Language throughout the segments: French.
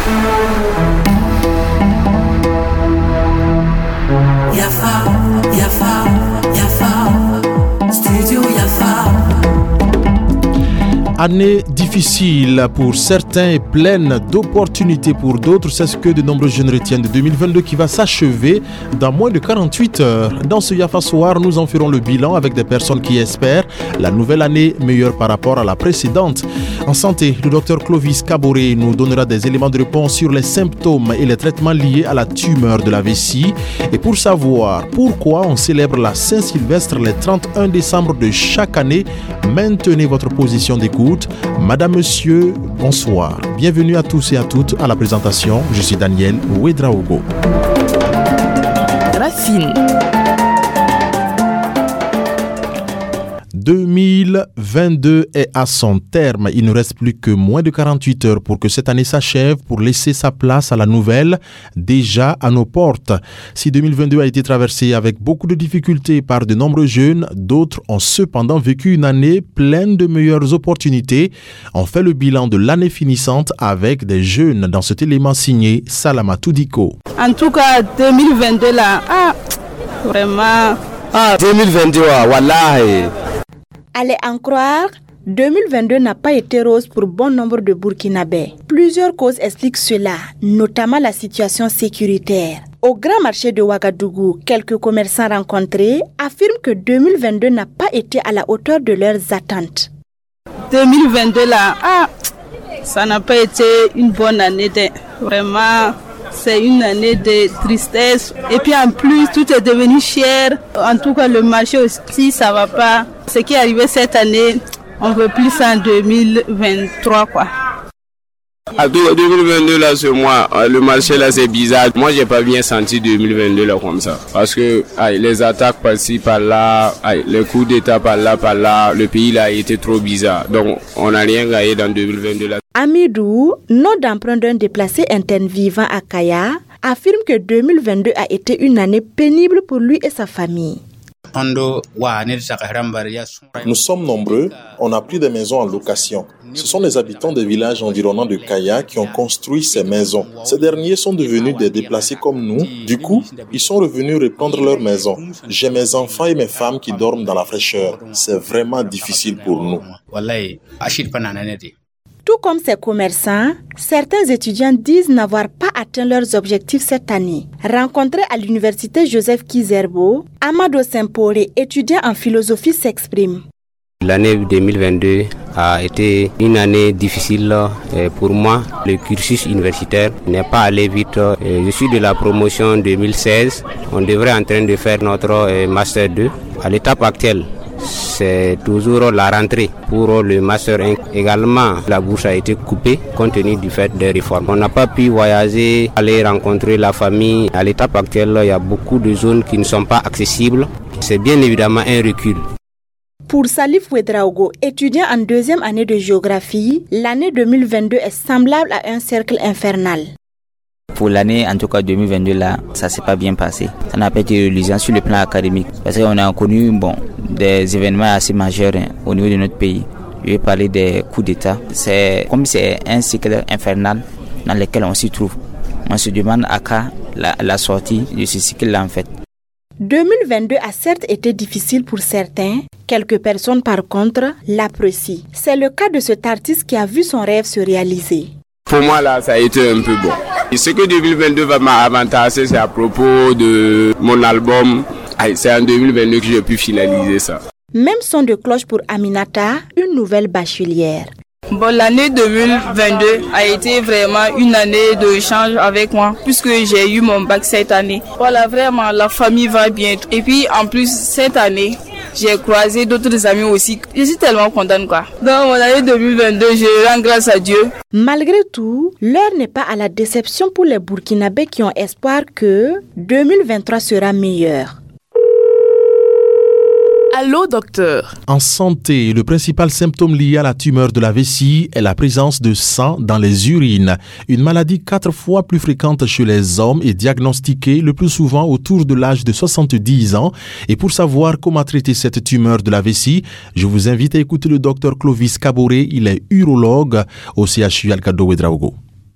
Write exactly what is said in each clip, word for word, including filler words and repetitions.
Yafa, Yafa, Yafa, Studio Yafa. Année difficile pour certains et pleine d'opportunités pour d'autres. C'est ce que de nombreux jeunes retiennent de deux mille vingt-deux qui va s'achever dans moins de quarante-huit heures. Dans ce Yafa Soir, nous en ferons le bilan avec des personnes qui espèrent la nouvelle année meilleure par rapport à la précédente. En santé, le docteur Clovis Kaboré nous donnera des éléments de réponse sur les symptômes et les traitements liés à la tumeur de la vessie. Et pour savoir pourquoi on célèbre la Saint-Sylvestre le trente et un décembre de chaque année, maintenez votre position d'écoute. Madame, Monsieur, bonsoir. Bienvenue à tous et à toutes à la présentation. Je suis Daniel Ouedraogo. Racine. deux mille vingt-deux est à son terme. Il ne reste plus que moins de quarante-huit heures pour que cette année s'achève, pour laisser sa place à la nouvelle, déjà à nos portes. Si deux mille vingt-deux a été traversé avec beaucoup de difficultés par de nombreux jeunes, d'autres ont cependant vécu une année pleine de meilleures opportunités. On fait le bilan de l'année finissante avec des jeunes dans cet élément signé Salamatou Diko. En tout cas, deux mille vingt-deux là, ah, vraiment. Ah, deux mille vingt-deux, wallahi. Allez en croire, deux mille vingt-deux n'a pas été rose pour bon nombre de Burkinabés. Plusieurs causes expliquent cela, notamment la situation sécuritaire. Au grand marché de Ouagadougou, quelques commerçants rencontrés affirment que deux mille vingt-deux n'a pas été à la hauteur de leurs attentes. deux mille vingt-deux là, ah, ça n'a pas été une bonne année, de, vraiment. C'est une année de tristesse. Et puis en plus, tout est devenu cher. En tout cas, le marché aussi, ça va pas. Ce qui est arrivé cette année, on veut plus en deux mille vingt-trois, quoi. À deux mille vingt-deux, là, ce mois, le marché, là, c'est bizarre. Moi, j'ai pas bien senti deux mille vingt-deux, là, comme ça. Parce que, aïe, les attaques par-ci, par-là, aïe, les coups d'État par-là, par-là, le pays, là, a été trop bizarre. Donc, on n'a rien gagné dans deux mille vingt-deux, là. Amidou, nom d'emprunt d'un déplacé interne vivant à Kaya, affirme que deux mille vingt-deux a été une année pénible pour lui et sa famille. Nous sommes nombreux, on a pris des maisons en location. Ce sont les habitants des villages environnants de Kaya qui ont construit ces maisons. Ces derniers sont devenus des déplacés comme nous. Du coup, ils sont revenus reprendre leurs maisons. J'ai mes enfants et mes femmes qui dorment dans la fraîcheur. C'est vraiment difficile pour nous. Tout comme ces commerçants, certains étudiants disent n'avoir pas atteint leurs objectifs cette année. Rencontré à l'université Joseph Kizerbo, Amado Sempore, étudiant en philosophie, s'exprime. L'année deux mille vingt-deux a été une année difficile pour moi. Le cursus universitaire n'est pas allé vite. Je suis de la promotion deux mille seize. On devrait en train de faire notre Master deux. À l'étape actuelle, c'est toujours la rentrée pour le Master un. Également, la bourse a été coupée compte tenu du fait des réformes. On n'a pas pu voyager, aller rencontrer la famille. À l'étape actuelle, il y a beaucoup de zones qui ne sont pas accessibles. C'est bien évidemment un recul. Pour Salif Ouedraogo, étudiant en deuxième année de géographie, l'année deux mille vingt-deux est semblable à un cercle infernal. Pour l'année, en tout cas deux mille vingt-deux, là, ça s'est pas bien passé. Ça n'a pas été reluisant sur le plan académique. Parce qu'on a connu bon, des événements assez majeurs hein, au niveau de notre pays. Je vais parler des coups d'État. C'est comme c'est un cycle infernal dans lequel on s'y trouve. On se demande à quand la, la sortie de ce cycle-là en fait. deux mille vingt-deux a certes été difficile pour certains. Quelques personnes, par contre, l'apprécient. C'est le cas de cet artiste qui a vu son rêve se réaliser. Pour moi, là, ça a été un peu bon. Et ce que deux mille vingt-deux va m'avantager, c'est à propos de mon album. C'est en deux mille vingt-deux que j'ai pu finaliser ça. Même son de cloche pour Aminata, une nouvelle bachelière. Bon, l'année deux mille vingt-deux a été vraiment une année de change avec moi, puisque j'ai eu mon bac cette année. Voilà, vraiment, la famille va bien. Et puis, en plus, cette année, j'ai croisé d'autres amis aussi. Je suis tellement contente, quoi. Dans mon année deux mille vingt-deux, je rends grâce à Dieu. Malgré tout, l'heure n'est pas à la déception pour les Burkinabés qui ont espoir que deux mille vingt-trois sera meilleur. Allô, docteur. En santé, le principal symptôme lié à la tumeur de la vessie est la présence de sang dans les urines. Une maladie quatre fois plus fréquente chez les hommes et diagnostiquée le plus souvent autour de l'âge de soixante-dix ans. Et pour savoir comment traiter cette tumeur de la vessie, je vous invite à écouter le docteur Clovis Kaboré. Il est urologue au C H U Alcado Ouedraogo.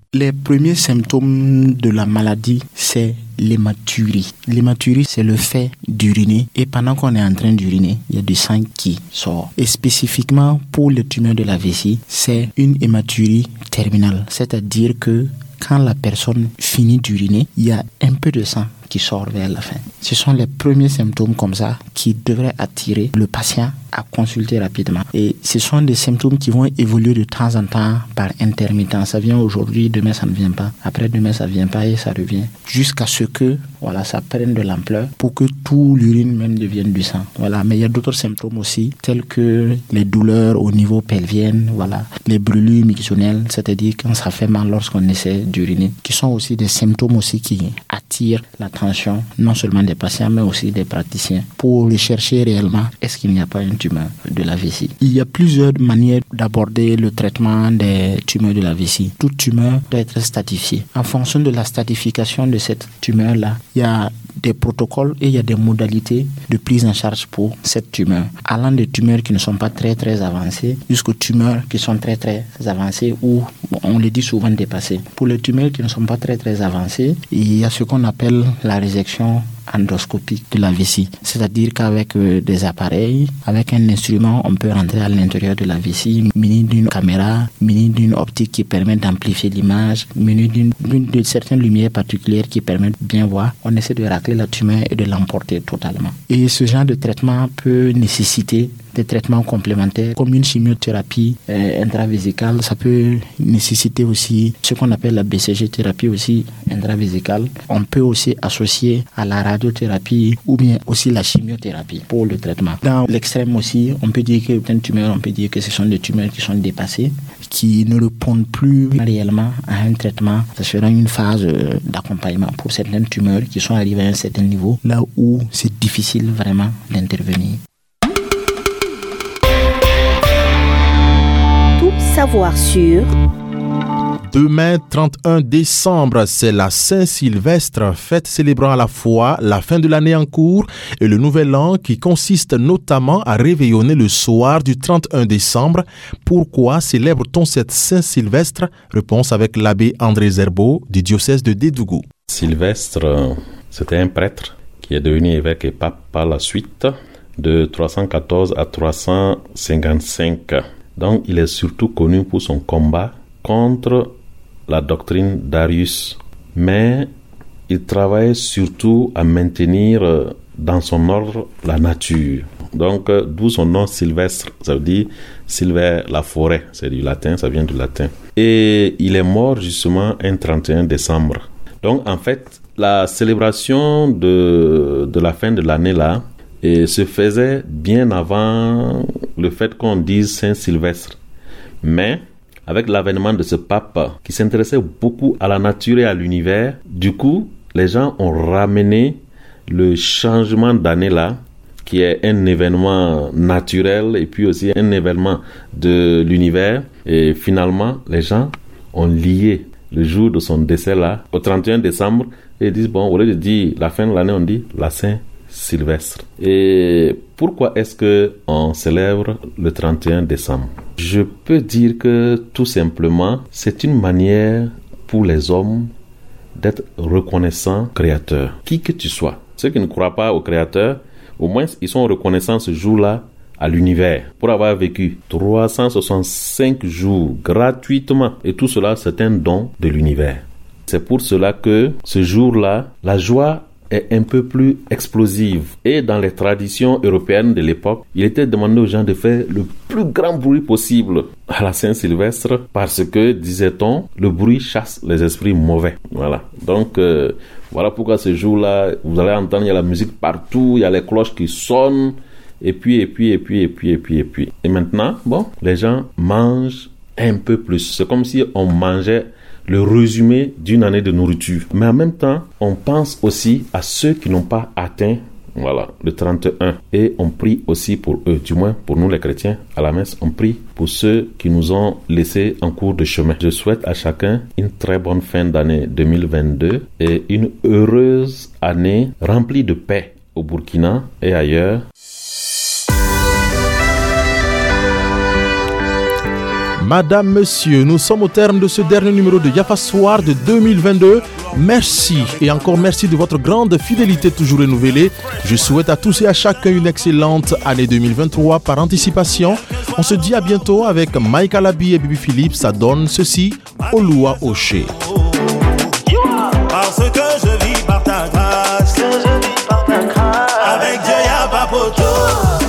Les premiers symptômes de la maladie, c'est l'hématurie. L'hématurie, c'est le fait d'uriner. Et pendant qu'on est en train d'uriner, il y a du sang qui sort. Et spécifiquement pour les tumeurs de la vessie, c'est une hématurie terminale. C'est-à-dire que quand la personne finit d'uriner, il y a un peu de sang qui sort vers la fin. Ce sont les premiers symptômes comme ça qui devraient attirer le patient à consulter rapidement. Et ce sont des symptômes qui vont évoluer de temps en temps par intermittence. Ça vient aujourd'hui, demain ça ne vient pas. Après demain ça ne vient pas et ça revient. Jusqu'à ce que voilà, ça prenne de l'ampleur pour que tout l'urine même devienne du sang. Voilà. Mais il y a d'autres symptômes aussi, tels que les douleurs au niveau pelvien, voilà, les brûlures mictionnelles, c'est-à-dire quand ça fait mal lorsqu'on essaie d'uriner, qui sont aussi des symptômes aussi qui attirent l'attention, non seulement des patients, mais aussi des praticiens, pour rechercher réellement est-ce qu'il n'y a pas une tumeur de la vessie. Il y a plusieurs manières d'aborder le traitement des tumeurs de la vessie. Toute tumeur doit être stratifiée. En fonction de la stratification de cette tumeur-là, il y a des protocoles et il y a des modalités de prise en charge pour cette tumeur. Allant des tumeurs qui ne sont pas très très avancées jusqu'aux tumeurs qui sont très très avancées ou on les dit souvent dépassées. Pour les tumeurs qui ne sont pas très très avancées, il y a ce qu'on appelle la résection endoscopique de la vessie. C'est-à-dire qu'avec euh, des appareils, avec un instrument, on peut rentrer à l'intérieur de la vessie, muni d'une caméra, muni d'une optique qui permet d'amplifier l'image, muni d'une, d'une, d'une certaine lumière particulière qui permet de bien voir. On essaie de racler la tumeur et de l'emporter totalement. Et ce genre de traitement peut nécessiter des traitements complémentaires comme une chimiothérapie euh, intravésicale. Ça peut nécessiter aussi ce qu'on appelle la B C G thérapie aussi intravésicale. On peut aussi associer à la radiothérapie ou bien aussi la chimiothérapie pour le traitement. Dans l'extrême aussi, on peut dire que certaines tumeurs, on peut dire que ce sont des tumeurs qui sont dépassées, qui ne répondent plus réellement à un traitement. Ça sera une phase euh, d'accompagnement pour certaines tumeurs qui sont arrivées à un certain niveau, là où c'est difficile vraiment d'intervenir. Savoir sur... Demain, trente et un décembre, c'est la Saint-Sylvestre, fête célébrant à la fois la fin de l'année en cours et le nouvel an qui consiste notamment à réveillonner le soir du trente et un décembre. Pourquoi célèbre-t-on cette Saint-Sylvestre? Réponse avec l'abbé André Zerbo du diocèse de Dédougou. Sylvestre, c'était un prêtre qui est devenu évêque et pape par la suite de trois cent quatorze à trois cent cinquante-cinq. Donc, il est surtout connu pour son combat contre la doctrine d'Arius. Mais il travaille surtout à maintenir dans son ordre la nature. Donc, d'où son nom Sylvestre, ça veut dire Sylver, la forêt, c'est du latin, ça vient du latin. Et il est mort justement un trente et un décembre. Donc, en fait, la célébration de, de la fin de l'année là, et se faisait bien avant le fait qu'on dise Saint-Sylvestre. Mais avec l'avènement de ce pape qui s'intéressait beaucoup à la nature et à l'univers, du coup, les gens ont ramené le changement d'année là, qui est un événement naturel et puis aussi un événement de l'univers. Et finalement, les gens ont lié le jour de son décès là au trente et un décembre et disent, bon, au lieu de dire la fin de l'année, on dit la Saint Sylvestre. Et pourquoi est-ce que on célèbre le trente et un décembre? Je peux dire que tout simplement, c'est une manière pour les hommes d'être reconnaissants au Créateur. Qui que tu sois. Ceux qui ne croient pas au Créateur, au moins ils sont reconnaissants ce jour-là à l'univers pour avoir vécu trois cent soixante-cinq jours gratuitement. Et tout cela, c'est un don de l'univers. C'est pour cela que ce jour-là, la joie est un peu plus explosive. Et dans les traditions européennes de l'époque, il était demandé aux gens de faire le plus grand bruit possible à la Saint-Sylvestre parce que, disait-on, le bruit chasse les esprits mauvais. Voilà. Donc, euh, voilà pourquoi ce jour-là, vous allez entendre, il y a la musique partout, il y a les cloches qui sonnent, et puis, et puis, et puis, et puis, et puis, et puis. Et maintenant, bon, les gens mangent un peu plus. C'est comme si on mangeait le résumé d'une année de nourriture. Mais en même temps, on pense aussi à ceux qui n'ont pas atteint, voilà, le trente et un. Et on prie aussi pour eux, du moins pour nous les chrétiens, à la messe, on prie pour ceux qui nous ont laissés en cours de chemin. Je souhaite à chacun une très bonne fin d'année deux mille vingt-deux et une heureuse année remplie de paix au Burkina et ailleurs. Madame, Monsieur, nous sommes au terme de ce dernier numéro de Yafa Soir de deux mille vingt-deux. Merci et encore merci de votre grande fidélité toujours renouvelée. Je souhaite à tous et à chacun une excellente année deux mille vingt-trois par anticipation. On se dit à bientôt avec Mike Alabi et Bibi Philippe. Ça donne ceci, Oluwa Oché. Parce que je vis par ta grâce, avec Dieu y'a pas photo.